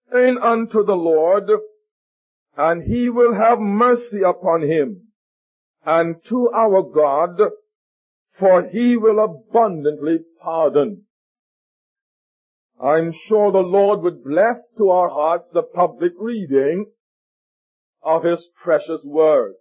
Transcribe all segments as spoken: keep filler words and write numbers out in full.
in unto the Lord, and he will have mercy upon him, and to our God, for he will abundantly pardon. I'm sure the Lord would bless to our hearts the public reading of his precious word.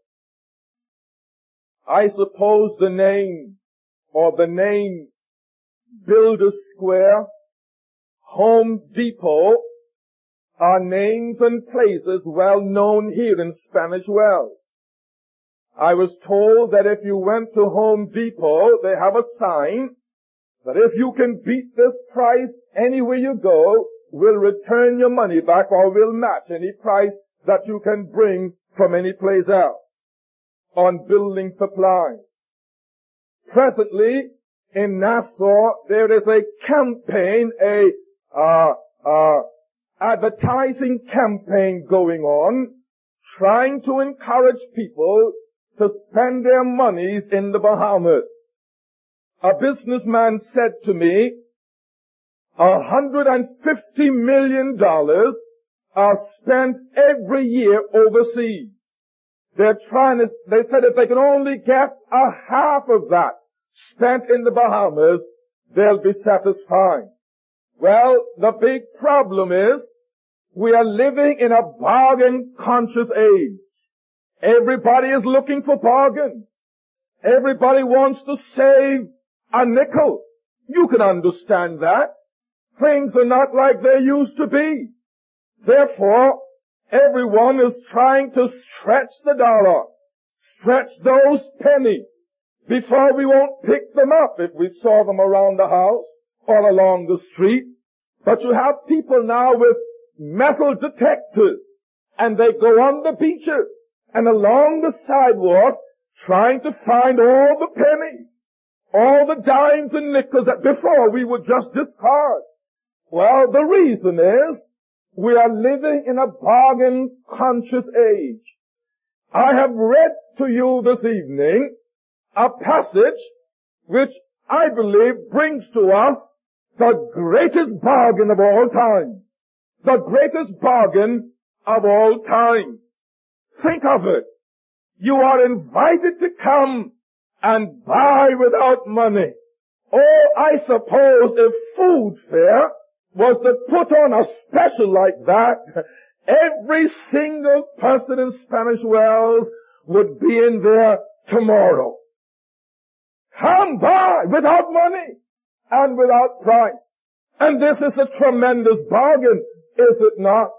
I suppose the name or the names Builders Square, Home Depot are names and places well known here in Spanish Wells. I was told that if you went to Home Depot, they have a sign that if you can beat this price anywhere you go, we'll return your money back or we'll match any price that you can bring from any place else on building supplies. Presently, in Nassau, there is a campaign, a uh, uh, advertising campaign going on, trying to encourage people to spend their monies in the Bahamas. A businessman said to me, a hundred and fifty million dollars are spent every year overseas. They're trying to, they said if they can only get a half of that spent in the Bahamas, they'll be satisfied. Well, the big problem is we are living in a bargain-conscious age. Everybody is looking for bargains. Everybody wants to save a nickel. You can understand that. Things are not like they used to be. Therefore, everyone is trying to stretch the dollar, stretch those pennies before we won't pick them up if we saw them around the house or along the street. But you have people now with metal detectors, and they go on the beaches and along the sidewalk trying to find all the pennies, all the dimes and nickels that before we would just discard. Well, the reason is we are living in a bargain-conscious age. I have read to you this evening a passage which I believe brings to us the greatest bargain of all time. The greatest bargain of all times. Think of it. You are invited to come and buy without money. Oh, I suppose if food fare was to put on a special like that, every single person in Spanish Wells would be in there tomorrow. Come buy without money and without price. And this is a tremendous bargain, is it not?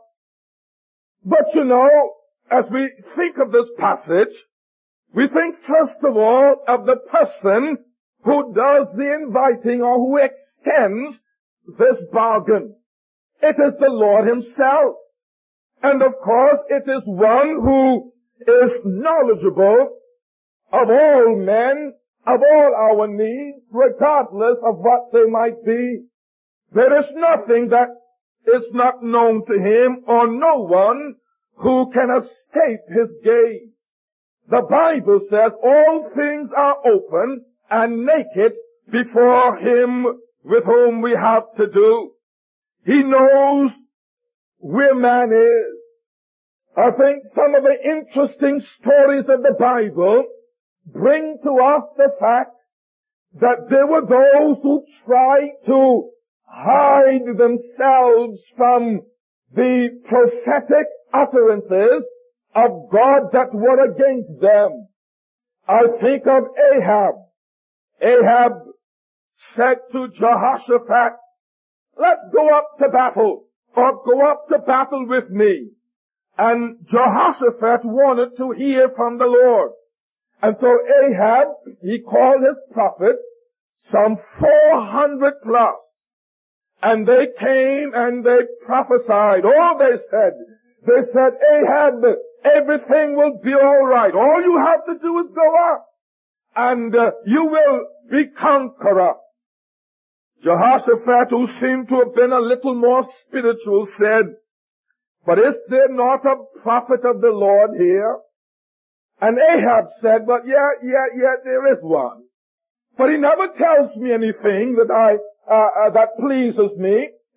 But you know, as we think of this passage, we think first of all of the person who does the inviting or who extends this bargain. It is the Lord himself. And of course it is one who is knowledgeable of all men, of all our needs, regardless of what they might be. There is nothing that is not known to him, or no one who can escape his gaze. The Bible says all things are open and naked before him with whom we have to do. He knows where man is. I think some of the interesting stories of the Bible bring to us the fact that there were those who tried to hide themselves from the prophetic utterances of God that were against them. I think of Ahab. Ahab said to Jehoshaphat, let's go up to battle, or go up to battle with me. And Jehoshaphat wanted to hear from the Lord. And so Ahab, he called his prophets, some four hundred plus. And they came and they prophesied. Oh, they said, they said, Ahab, everything will be all right. All you have to do is go up, and uh, you will be conqueror. Jehoshaphat, who seemed to have been a little more spiritual, said, but is there not a prophet of the Lord here? And Ahab said, but yeah, yeah, yeah, there is one. But he never tells me anything that I, uh, uh, that pleases me.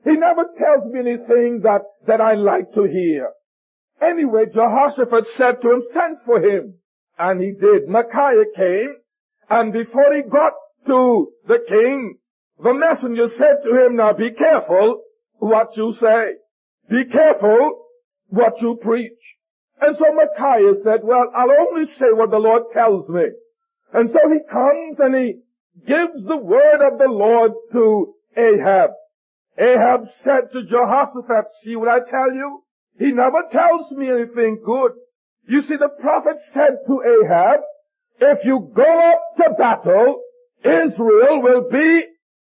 He never tells me anything that, that I like to hear. Anyway, Jehoshaphat said to him, send for him. And he did. Micaiah came, and before he got to the king, the messenger said to him, now be careful what you say. Be careful what you preach. And so Micaiah said, well, I'll only say what the Lord tells me. And so he comes and he gives the word of the Lord to Ahab. Ahab said to Jehoshaphat, see what I tell you? He never tells me anything good. You see, the prophet said to Ahab, if you go up to battle, Israel will be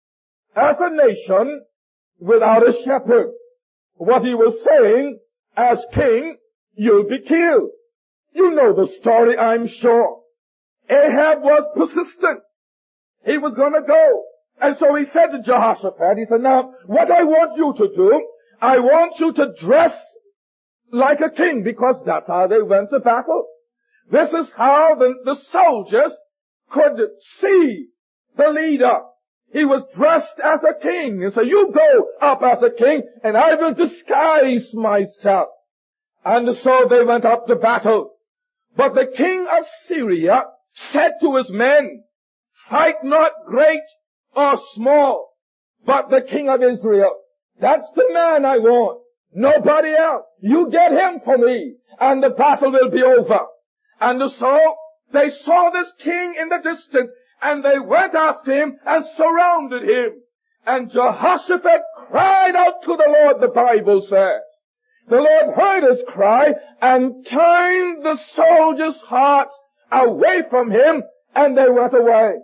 as a nation without a shepherd. What he was saying, as king, you'll be killed. You know the story, I'm sure. Ahab was persistent. He was going to go. And so he said to Jehoshaphat, he said, now, what I want you to do, I want you to dress like a king, because that's how they went to battle. This is how the, the soldiers could see the leader. He was dressed as a king. And so you go up as a king, and I will disguise myself. And so they went up to battle. But the king of Syria said to his men, fight not great or small, but the king of Israel. That's the man I want. Nobody else. You get him for me, and the battle will be over. And so they saw this king in the distance, and they went after him and surrounded him. And Jehoshaphat cried out to the Lord, the Bible says. The Lord heard his cry and turned the soldiers' hearts away from him, and they went away.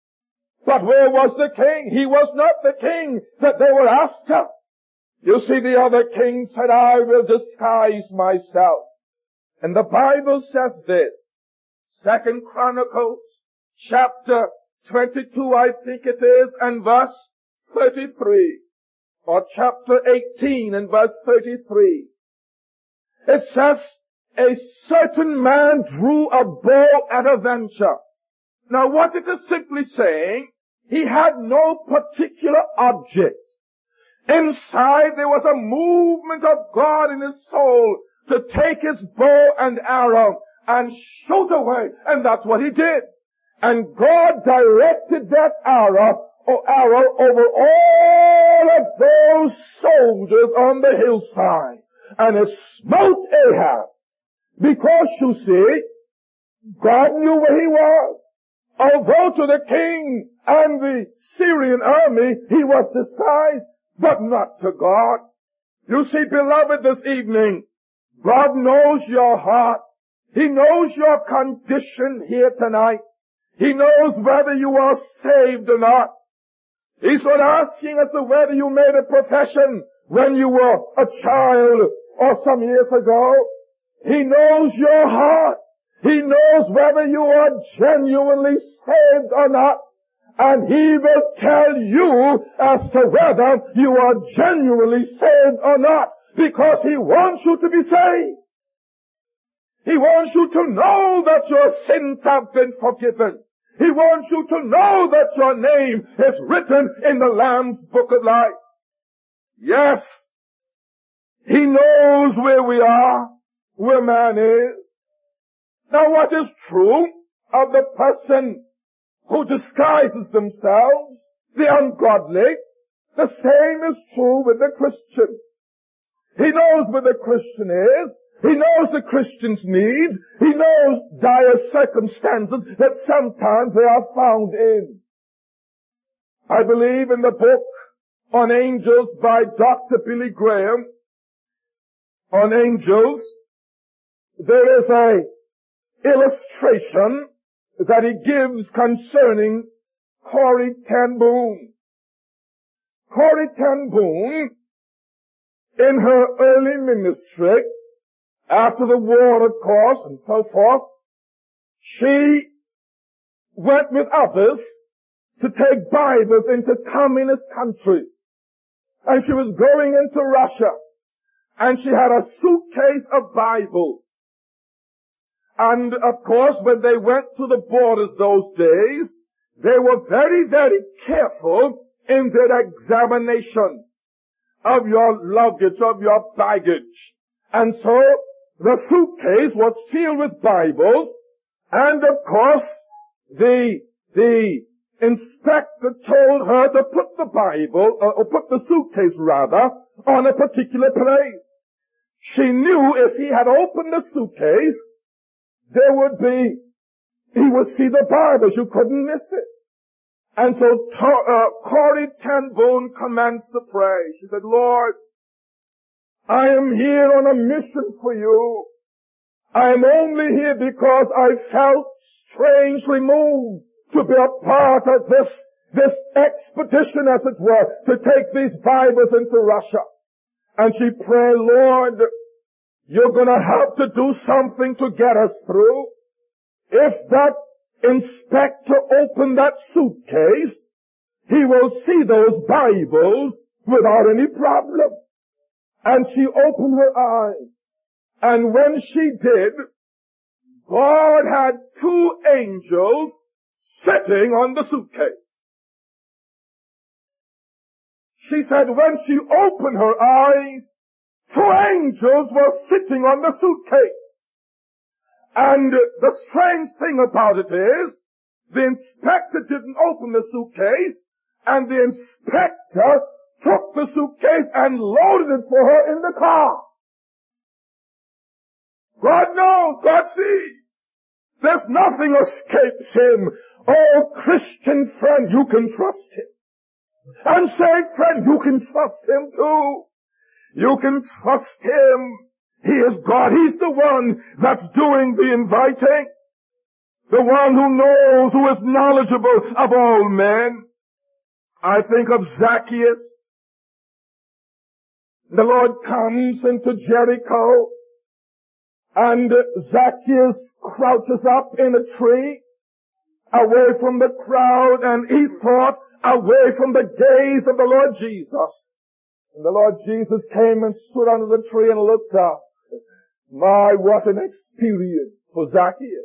But where was the king? He was not the king that they were after. You see, the other king said, I will disguise myself. And the Bible says this, Second Chronicles, chapter twenty-two, I think it is, and verse thirty-three, or chapter eighteen and verse thirty-three. It says, a certain man drew a bow at a venture. Now what it is simply saying, he had no particular object. Inside there was a movement of God in his soul to take his bow and arrow and shoot away. And that's what he did. And God directed that arrow, or arrow over all of those soldiers on the hillside. And it smote Ahab. Because you see, God knew where he was. Although to the king and the Syrian army he was disguised, but not to God. You see, beloved, this evening, God knows your heart. He knows your condition here tonight. He knows whether you are saved or not. He's not asking as to whether you made a profession when you were a child or some years ago. He knows your heart. He knows whether you are genuinely saved or not. And He will tell you as to whether you are genuinely saved or not. Because He wants you to be saved. He wants you to know that your sins have been forgiven. He wants you to know that your name is written in the Lamb's Book of Life. Yes, He knows where we are, where man is. Now what is true of the person who disguises themselves, the ungodly, the same is true with the Christian. He knows where the Christian is. He knows the Christian's needs. He knows dire circumstances that sometimes they are found in. I believe in the book on angels by Doctor Billy Graham, on angels, there is a illustration that he gives concerning Corrie ten Boom. Corrie ten Boom, in her early ministry, after the war, of course, and so forth, she went with others to take Bibles into communist countries. And she was going into Russia. And she had a suitcase of Bibles. And of course, when they went to the borders those days, they were very, very careful in their examinations. of your luggage, of your baggage. And so the suitcase was filled with Bibles, and of course the, the inspector told her to put the Bible, uh, or put the suitcase rather, on a particular place. She knew if he had opened the suitcase, there would be, he would see the Bibles. You couldn't miss it. And so uh, Corrie ten Boom commenced to pray. She said, Lord, I am here on a mission for you. I am only here because I felt strangely moved to be a part of this, this expedition, as it were, to take these Bibles into Russia. And she prayed, Lord, you're going to have to do something to get us through. If that inspector opened that suitcase, he will see those Bibles without any problem. And she opened her eyes. And when she did, God had two angels sitting on the suitcase. She said when she opened her eyes, two angels were sitting on the suitcase. And the strange thing about it is, the inspector didn't open the suitcase, and the inspector took the suitcase and loaded it for her in the car. God knows, God sees. There's nothing escapes him. Oh, Christian friend, you can trust him. And saved friend, you can trust him too. You can trust him. He is God. He's the one that's doing the inviting. The one who knows, who is knowledgeable of all men. I think of Zacchaeus. The Lord comes into Jericho, and Zacchaeus crouches up in a tree, away from the crowd, and he thought, away from the gaze of the Lord Jesus. And the Lord Jesus came and stood under the tree and looked up. My, what an experience for Zacchaeus.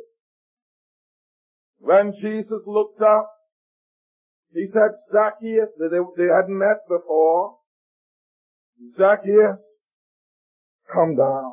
When Jesus looked up, he said, Zacchaeus, they, they hadn't met before. Zacchaeus, come down.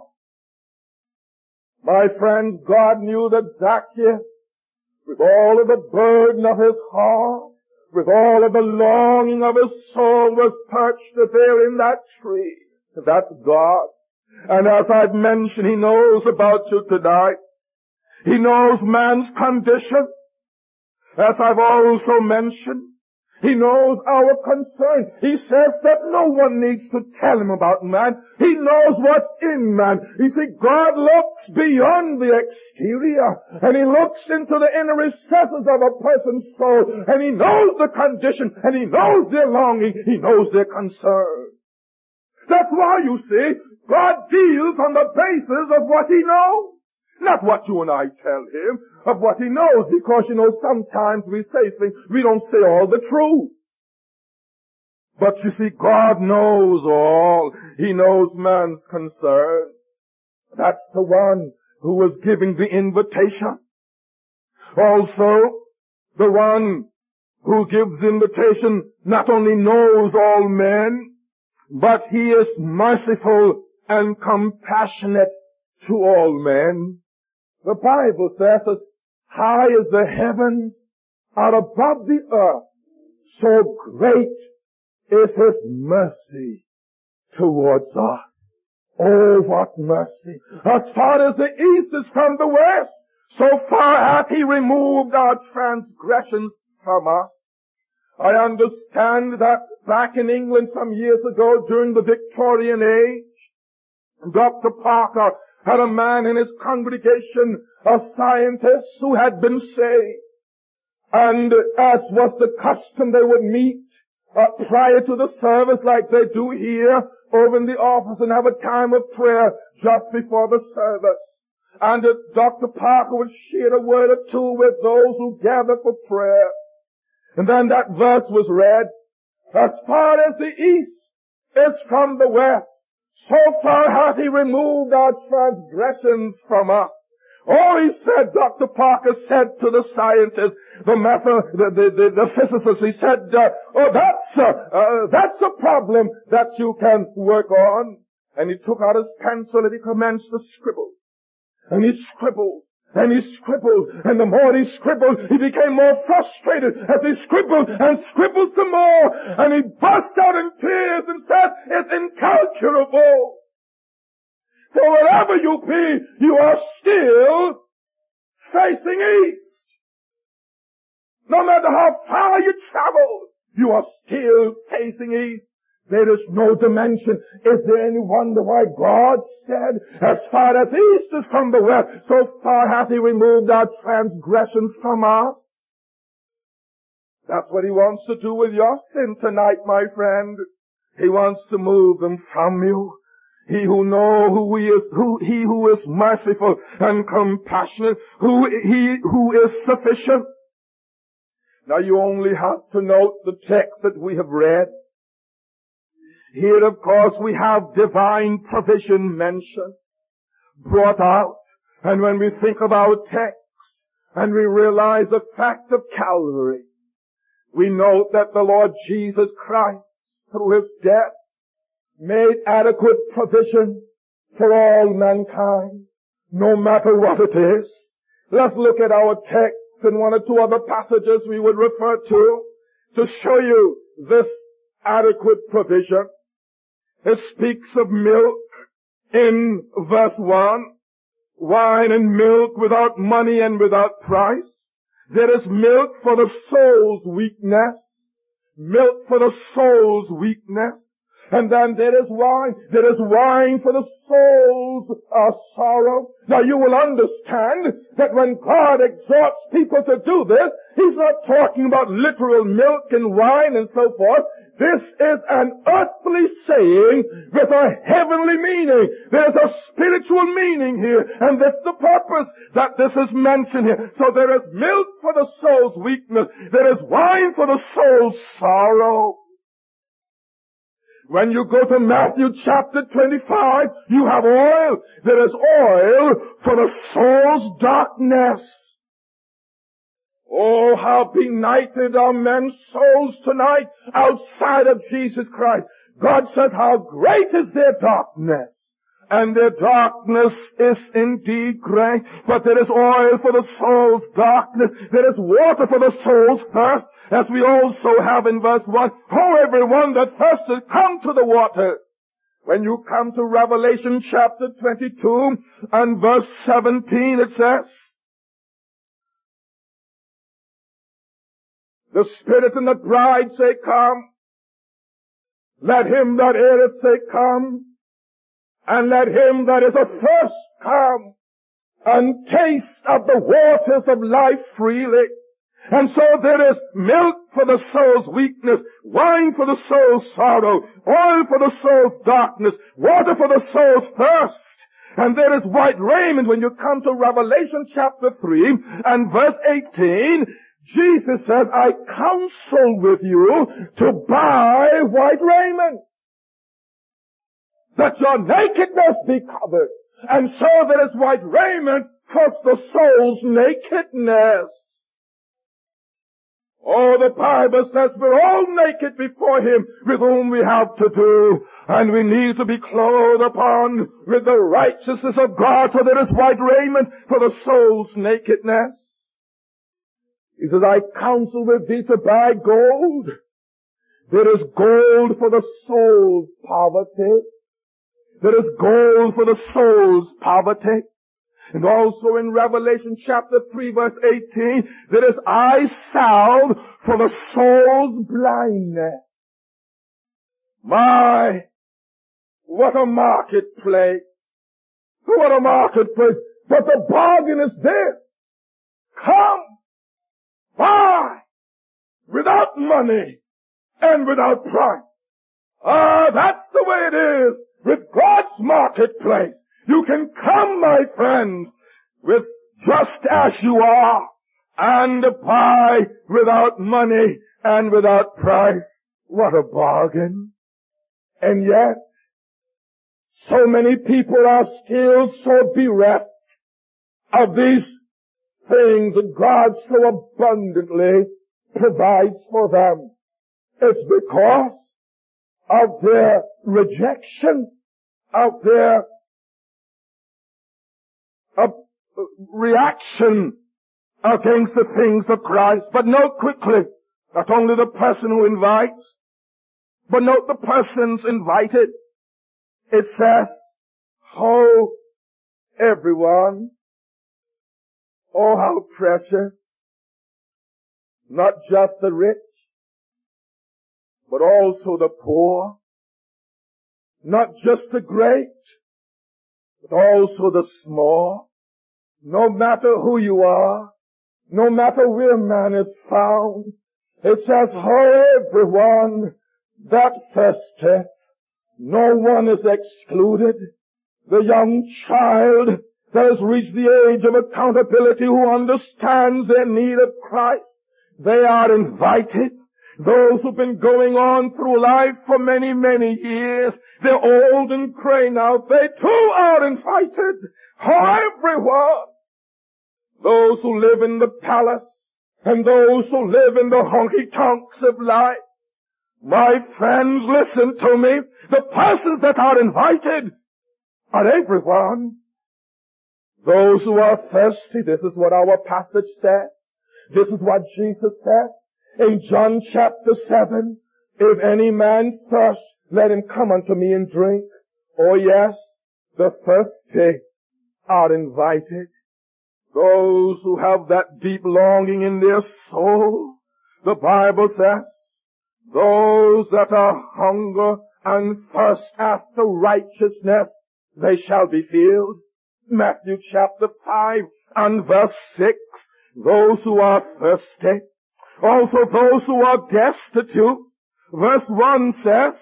My friends, God knew that Zacchaeus, with all of the burden of his heart, with all of the longing of his soul, was perched there in that tree. That's God. And as I've mentioned, he knows about you tonight. He knows man's condition. As I've also mentioned, he knows our concern. He says that no one needs to tell him about man. He knows what's in man. You see, God looks beyond the exterior, and he looks into the inner recesses of a person's soul, and he knows the condition, and he knows their longing, he knows their concern. That's why, you see, God deals on the basis of what he knows. Not what you and I tell him, of what he knows, because, you know, sometimes we say things, we don't say all the truth. But you see, God knows all. He knows man's concern. That's the one who was giving the invitation. Also, the one who gives invitation not only knows all men, but he is merciful and compassionate to all men. The Bible says, as high as the heavens are above the earth, so great is his mercy towards us. Oh, what mercy! As far as the east is from the west, so far hath he removed our transgressions from us. I understand that back in England some years ago, during the Victorian age, Doctor Parker had a man in his congregation, a scientist who had been saved. And as was the custom, they would meet uh, prior to the service like they do here over in the office and have a time of prayer just before the service. And uh, Doctor Parker would share a word or two with those who gathered for prayer. And then that verse was read, as far as the east is from the west, so far hath he removed our transgressions from us. Oh, he said, Doctor Parker said to the scientist, the method, the, the, the, the physicist, he said, uh, oh, that's, uh, uh, that's a problem that you can work on. And he took out his pencil and he commenced to scribble. And he scribbled. And he scribbled. And the more he scribbled, he became more frustrated as he scribbled and scribbled some more. And he burst out in tears and said, it's incalculable. For wherever you be, you are still facing east. No matter how far you travel, you are still facing east. There is no dimension. Is there any wonder why God said, as far as east is from the west, so far hath he removed our transgressions from us? That's what he wants to do with your sin tonight, my friend. He wants to move them from you. He who knows who he is, who, he who is merciful and compassionate, who, he who is sufficient. Now you only have to note the text that we have read. Here, of course, we have divine provision mentioned, brought out. And when we think of our text and we realize the fact of Calvary, we note that the Lord Jesus Christ, through his death, made adequate provision for all mankind, no matter what it is. Let's look at our text and one or two other passages we would refer to to show you this adequate provision. It speaks of milk in verse one, wine and milk without money and without price. There is milk for the soul's weakness, milk for the soul's weakness. And then there is wine. There is wine for the soul's uh, sorrow. Now you will understand that when God exhorts people to do this, he's not talking about literal milk and wine and so forth. This is an earthly saying with a heavenly meaning. There's a spiritual meaning here, and that's the purpose that this is mentioned here. So there is milk for the soul's weakness. There is wine for the soul's sorrow. When you go to Matthew chapter twenty-five, you have oil. There is oil for the soul's darkness. Oh, how benighted are men's souls tonight outside of Jesus Christ. God says how great is their darkness. And their darkness is indeed great. But there is oil for the soul's darkness. There is water for the soul's thirst. As we also have in verse one, "Ho, everyone that thirsteth, come to the waters." When you come to Revelation chapter twenty-two and verse seventeen, it says, "The Spirit and the bride say, Come. Let him that heareth say, Come. And let him that is athirst come, and taste of the waters of life freely." And so there is milk for the soul's weakness, wine for the soul's sorrow, oil for the soul's darkness, water for the soul's thirst. And there is white raiment. When you come to Revelation chapter three and verse eighteen, Jesus says, "I counsel with you to buy white raiment, that your nakedness be covered." And so there is white raiment for the soul's nakedness. Oh, the Bible says we're all naked before him with whom we have to do. And we need to be clothed upon with the righteousness of God. So there is white raiment for the soul's nakedness. He says, "I counsel with thee to buy gold." There is gold for the soul's poverty. There is gold for the soul's poverty. And also in Revelation chapter three verse eighteen, there is eye salve for the soul's blindness. My, what a marketplace. What a marketplace. But the bargain is this: come, buy, without money and without price. Ah, that's the way it is with God's marketplace. You can come, my friend, with just as you are, and buy without money and without price. What a bargain. And yet, so many people are still so bereft of these things that God so abundantly provides for them. It's because of their rejection, of their uh, reaction against the things of Christ. But note quickly, not only the person who invites, but note the persons invited. It says, "Oh, everyone, oh, how precious, not just the rich, but also the poor, not just the great, but also the small, no matter who you are, no matter where man is found." It says, "Oh, everyone that thirsteth," no one is excluded. The young child that has reached the age of accountability, who understands their need of Christ, they are invited. Those who've been going on through life for many, many years, they're old and gray now, they too are invited. Oh, everyone. Those who live in the palace and those who live in the honky-tonks of life. My friends, listen to me. The persons that are invited are everyone. Those who are thirsty, this is what our passage says. This is what Jesus says in John chapter seven. "If any man thirst, let him come unto me and drink." Oh yes, the thirsty are invited. Those who have that deep longing in their soul. The Bible says, "Those that are hunger and thirst after righteousness, they shall be filled." Matthew chapter five and verse six. Those who are thirsty. Also those who are destitute. Verse one says,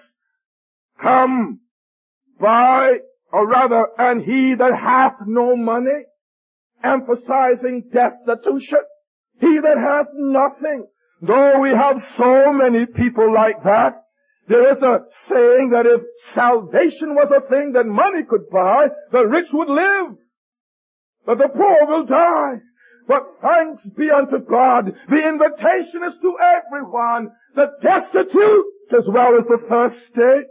"Come, buy," or rather, "and he that hath no money," emphasizing destitution. He that hath nothing. Though we have so many people like that, there is a saying that if salvation was a thing that money could buy, the rich would live, but the poor will die. But thanks be unto God, the invitation is to everyone, the destitute as well as the thirsty.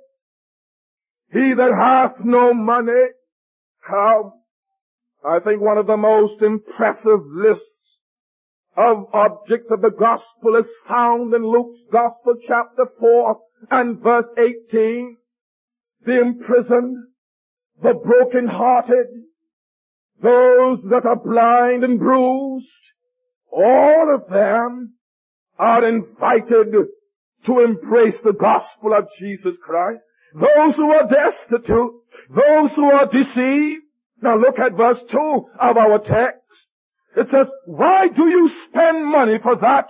He that hath no money, come. I think one of the most impressive lists of objects of the gospel is found in Luke's Gospel chapter four and verse eighteen. The imprisoned, the broken-hearted, those that are blind and bruised, all of them are invited to embrace the gospel of Jesus Christ. Those who are destitute, those who are deceived. Now look at verse two of our text. It says, "Why do you spend money for that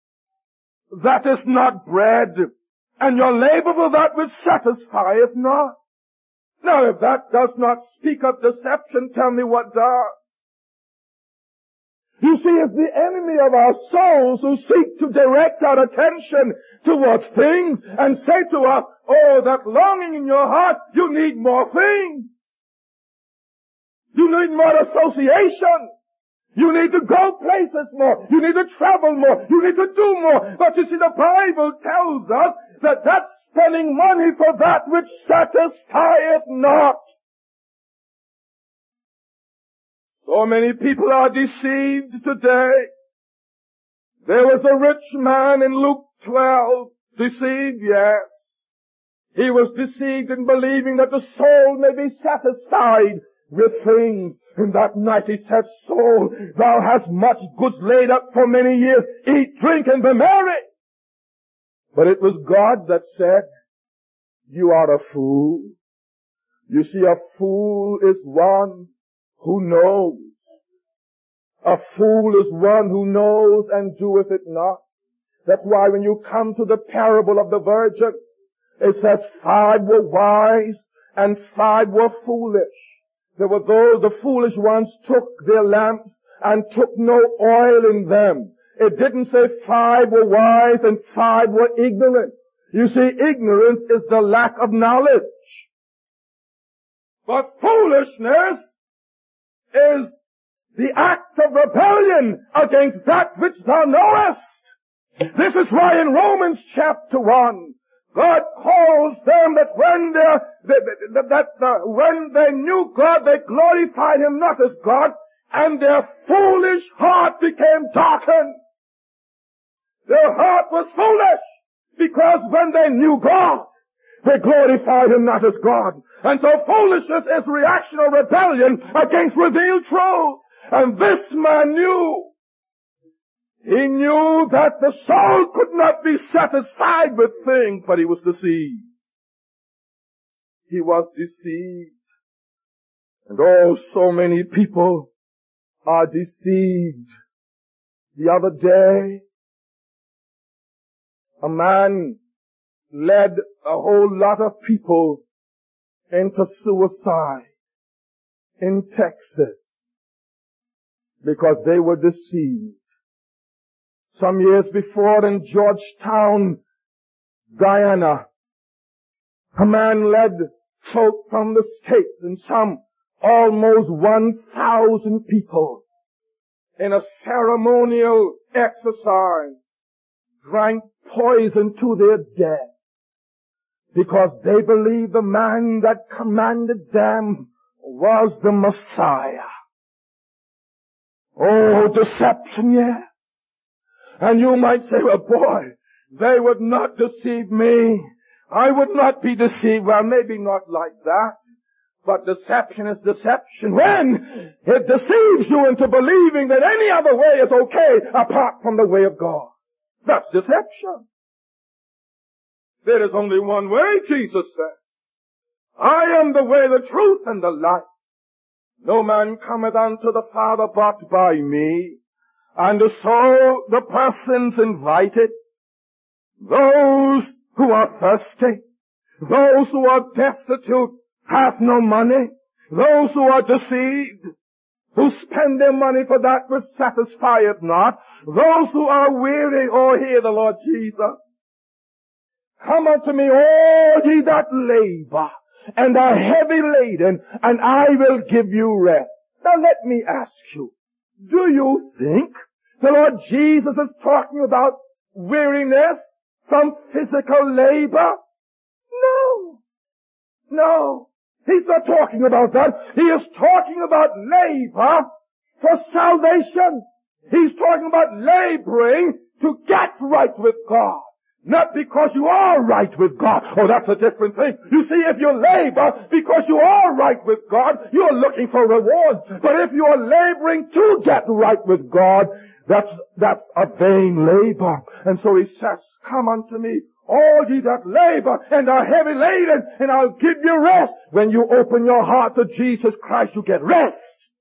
that is not bread, and your labor for that which satisfieth not?" Now if that does not speak of deception, tell me what does. You see, it's the enemy of our souls who seek to direct our attention towards things and say to us, "Oh, that longing in your heart, you need more things. You need more associations. You need to go places more. You need to travel more. You need to do more." But you see, the Bible tells us that that's spending money for that which satisfieth not. So many people are deceived today. There was a rich man in Luke twelve. Deceived, yes. He was deceived in believing that the soul may be satisfied with things. And that night he said, "Soul, thou hast much goods laid up for many years. Eat, drink, and be merry." But it was God that said, "You are a fool." You see, a fool is one who knows. A fool is one who knows and doeth it not. That's why when you come to the parable of the virgins, it says five were wise and five were foolish. There were those, the foolish ones took their lamps and took no oil in them. It didn't say five were wise and five were ignorant. You see, ignorance is the lack of knowledge. But foolishness is the act of rebellion against that which thou knowest. This is why in Romans chapter one, God calls them that when they that, that uh, when they knew God, they glorified Him not as God, and their foolish heart became darkened. Their heart was foolish, because when they knew God, they glorified Him not as God. And so foolishness is reaction or rebellion against revealed truth. And this man knew. He knew that the soul could not be satisfied with things, but he was deceived. He was deceived. And oh, so many people are deceived. The other day, a man led a whole lot of people into suicide in Texas because they were deceived. Some years before in Georgetown, Guyana, a man led folk from the States and some almost one thousand people in a ceremonial exercise drank poison to their death because they believed the man that commanded them was the Messiah. Oh, deception, yes. And you might say, well, boy, they would not deceive me. I would not be deceived. Well, maybe not like that. But deception is deception when it deceives you into believing that any other way is okay apart from the way of God. That's deception. There is only one way, Jesus said. I am the way, the truth, and the life. No man cometh unto the Father but by me. And so the persons invited, those who are thirsty, those who are destitute, have no money, those who are deceived, who spend their money for that which satisfieth not, those who are weary, oh, hear the Lord Jesus. Come unto me, all ye that labor and are heavy laden, and I will give you rest. Now let me ask you, do you think the Lord Jesus is talking about weariness from physical labor? No. No. He's not talking about that. He is talking about labor for salvation. He's talking about laboring to get right with God. Not because you are right with God. Oh, that's a different thing. You see, if you labor because you are right with God, you're looking for reward. But if you are laboring to get right with God, that's, that's a vain labor. And so he says, come unto me, all ye that labor and are heavy laden, and I'll give you rest. When you open your heart to Jesus Christ, you get rest.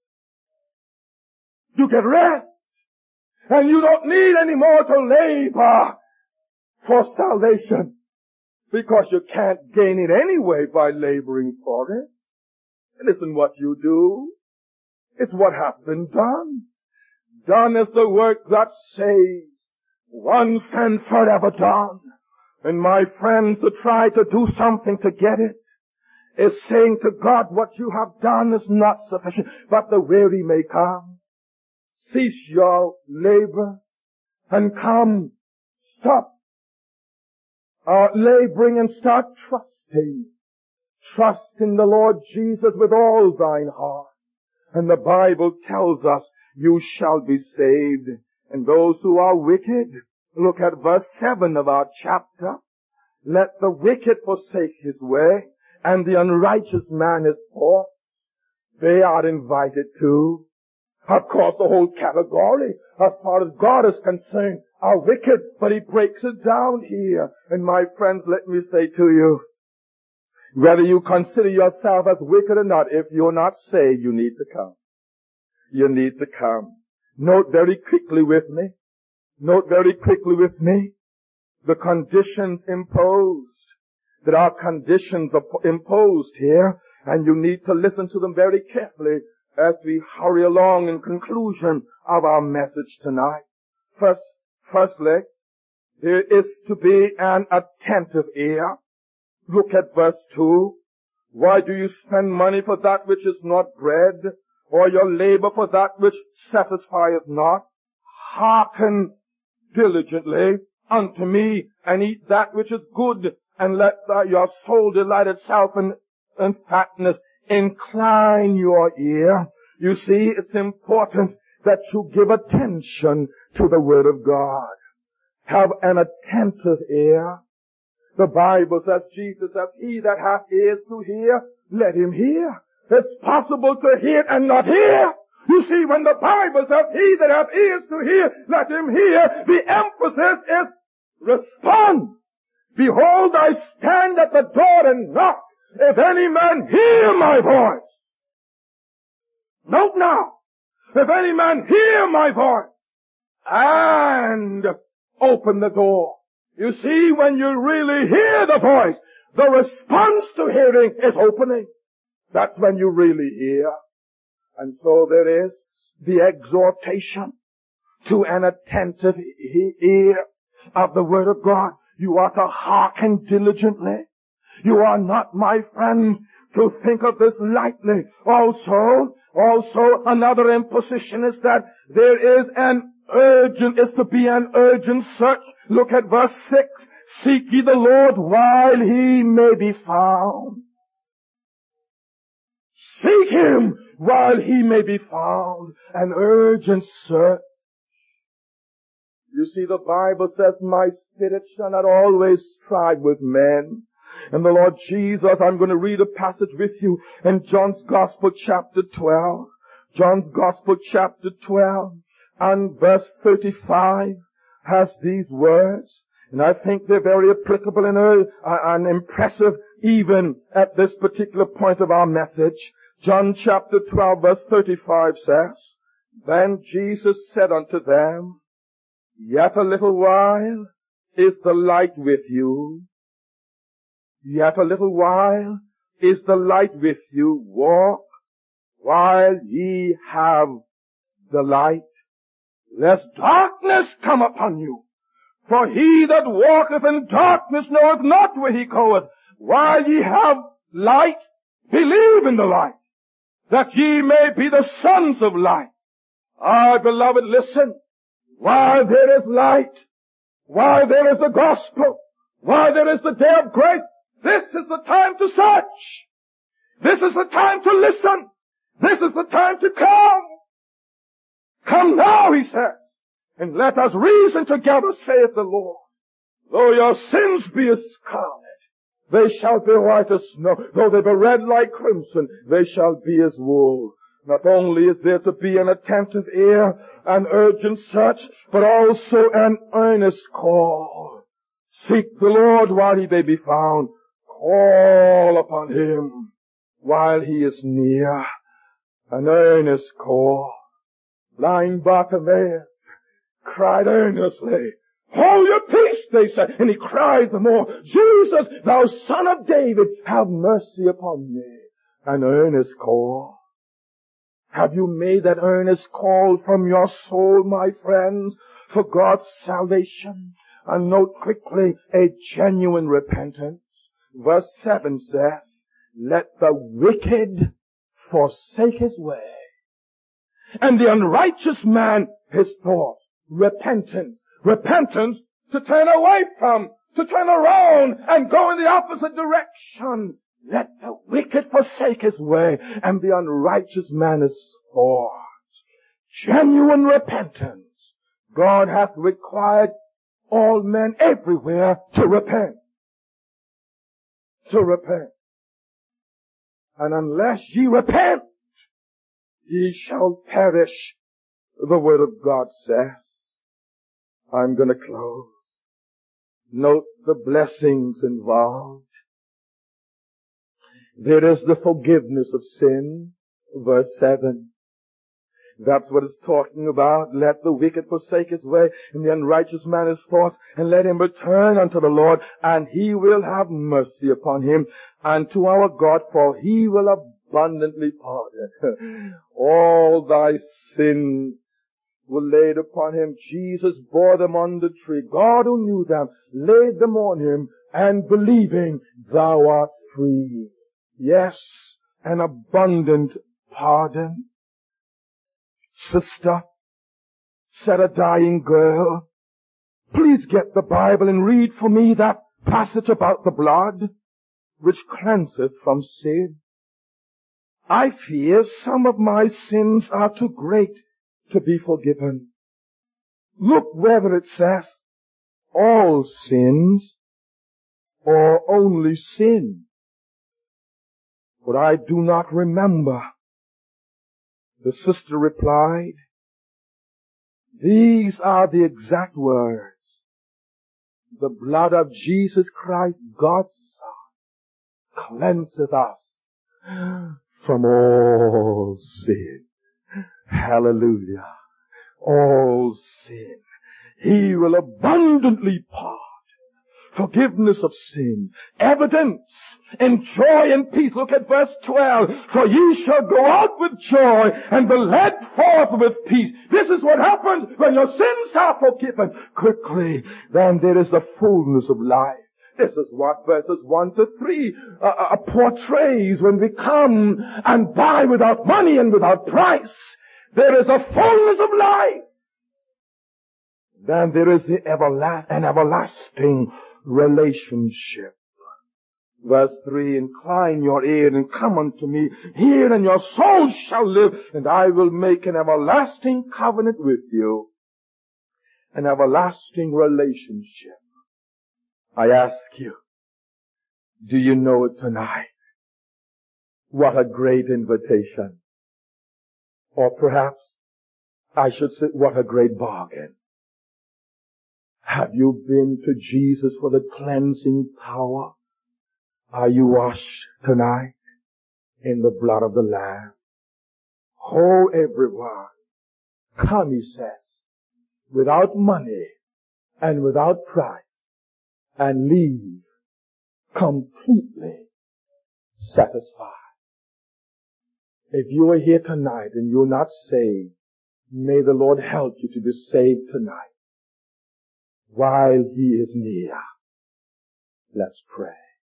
You get rest. And you don't need any more to labor for salvation, because you can't gain it anyway by laboring for it. It isn't what you do. It's what has been done. Done is the work that saves, once and forever done. And my friends, to try to do something to get it is saying to God, what you have done is not sufficient, but the weary may come. Cease your labors and come. Stop Uh, laboring and start trusting. Trust in the Lord Jesus with all thine heart. And the Bible tells us, you shall be saved. And those who are wicked, look at verse seven of our chapter. Let the wicked forsake his way, and the unrighteous man his thoughts. They are invited too. Of course, the whole category, as far as God is concerned, are wicked, but he breaks it down here. And my friends, let me say to you, whether you consider yourself as wicked or not, if you're not saved, you need to come. You need to come. Note very quickly with me, note very quickly with me, the conditions imposed. There are conditions imposed here, and you need to listen to them very carefully as we hurry along in conclusion of our message tonight. First, Firstly, there is to be an attentive ear. Look at verse two. Why do you spend money for that which is not bread, or your labor for that which satisfieth not. Hearken diligently unto me, and eat that which is good, and let thy, your soul delight itself in, in fatness. Incline your ear. You see, it's important that you give attention to the Word of God. Have an attentive ear. The Bible says, Jesus says, he that hath ears to hear, let him hear. It's possible to hear and not hear. You see, when the Bible says, he that hath ears to hear, let him hear, the emphasis is respond. Behold, I stand at the door and knock. If any man hear my voice. Note now. If any man hear my voice and open the door. You see, when you really hear the voice, the response to hearing is opening. That's when you really hear. And so there is the exhortation to an attentive ear of the Word of God. You are to hearken diligently. You are not, my friend, to think of this lightly. Also, also another imposition is that there is an urgent, is to be an urgent search. Look at verse six. Seek ye the Lord while he may be found. Seek him while he may be found. An urgent search. You see, the Bible says, my spirit shall not always strive with men. And the Lord Jesus, I'm going to read a passage with you in John's Gospel chapter twelve. John's Gospel chapter twelve and verse thirty-five has these words. And I think they're very applicable and, uh, and impressive even at this particular point of our message. John chapter twelve verse thirty-five says, Then Jesus said unto them, Yet a little while is the light with you. Yet a little while is the light with you. Walk while ye have the light, lest darkness come upon you. For he that walketh in darkness knoweth not where he goeth. While ye have light, believe in the light, that ye may be the sons of light. Ah, beloved, listen. While there is light, while there is the gospel, while there is the day of grace, this is the time to search. This is the time to listen. This is the time to come. Come now, he says, and let us reason together, saith the Lord. Though your sins be as scarlet, they shall be white as snow. Though they be red like crimson, they shall be as wool. Not only is there to be an attentive ear, an urgent search, but also an earnest call. Seek the Lord while he may be found. Call upon him while he is near. An earnest call. Blind Bartimaeus cried earnestly, Hold your peace, they said. And he cried the more, Jesus, thou son of David, have mercy upon me. An earnest call. Have you made that earnest call from your soul, my friends, for God's salvation? And note quickly a genuine repentance. Verse seven says, Let the wicked forsake his way, and the unrighteous man his thoughts. Repentance. Repentance to turn away from, to turn around and go in the opposite direction. Let the wicked forsake his way, and the unrighteous man his thoughts. Genuine repentance. God hath required all men everywhere to repent. To repent. And unless ye repent, ye shall perish, the Word of God says. I'm going to close. Note the blessings involved. There is the forgiveness of sin, verse seven. That's what it's talking about. Let the wicked forsake his way, and the unrighteous man his thoughts, and let him return unto the Lord, and he will have mercy upon him, and to our God, for he will abundantly pardon. All thy sins were laid upon him. Jesus bore them on the tree. God who knew them laid them on him, and believing, thou art free. Yes, an abundant pardon. Sister, said a dying girl, please get the Bible and read for me that passage about the blood which cleanseth from sin. I fear some of my sins are too great to be forgiven. Look whether it says all sins or only sin. For I do not remember. The sister replied, these are the exact words. The blood of Jesus Christ, God's Son, cleanseth us from all sin. Hallelujah. All sin. He will abundantly pardon. Forgiveness of sin. Evidence and joy and peace. Look at verse twelve. For ye shall go out with joy and be led forth with peace. This is what happens when your sins are forgiven. Quickly, then there is the fullness of life. This is what verses one to three uh, uh, portrays when we come and buy without money and without price. There is a fullness of life. Then there is the everla- an everlasting relationship. Verse three, incline your ear and come unto me. Hear and your soul shall live, and I will make an everlasting covenant with you. An everlasting relationship. I ask you, do you know it tonight? What a great invitation. Or perhaps I should say, what a great bargain. Have you been to Jesus for the cleansing power? Are you washed tonight in the blood of the Lamb? Oh, everyone, come, he says, without money and without price, and leave completely satisfied. If you are here tonight and you're not saved, may the Lord help you to be saved tonight while He is near. Let's pray.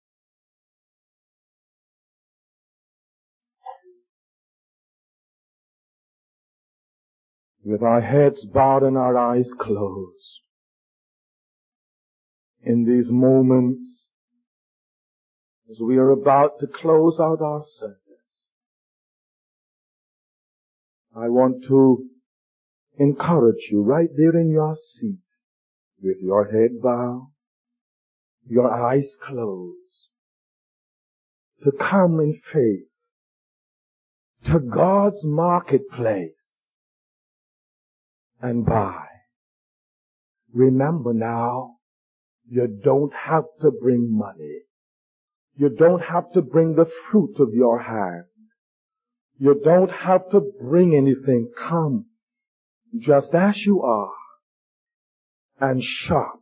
With our heads bowed and our eyes closed, in these moments, as we are about to close out our service, I want to encourage you right there in your seat, with your head bowed, your eyes closed, to come in faith to God's marketplace and buy. Remember now, you don't have to bring money. You don't have to bring the fruit of your hand. You don't have to bring anything. Come just as you are and shop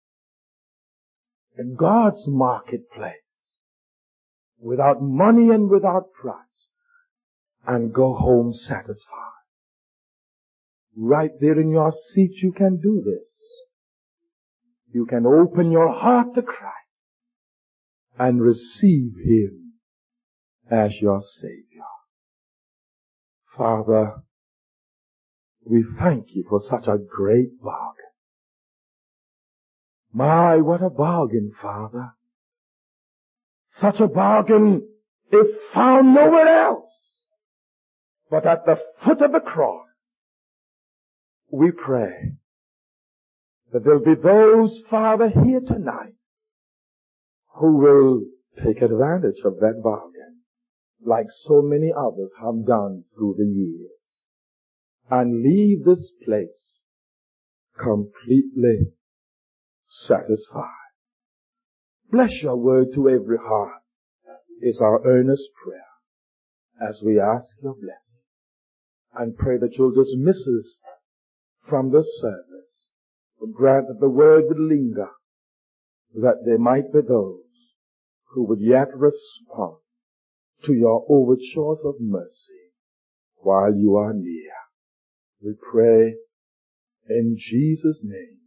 in God's marketplace without money and without price, and go home satisfied. Right there in your seat you can do this. You can open your heart to Christ and receive Him as your Savior. Father, we thank You for such a great bargain. My, what a bargain, Father. Such a bargain is found nowhere else but at the foot of the cross. We pray that there'll be those, Father, here tonight who will take advantage of that bargain, like so many others have done through the years, and leave this place completely satisfied. Bless Your word to every heart is our earnest prayer as we ask Your blessing, and pray that You'll dismiss us from this service. Grant that the word would linger, that there might be those who would yet respond to Your overtures of mercy while You are near. We pray in Jesus' name.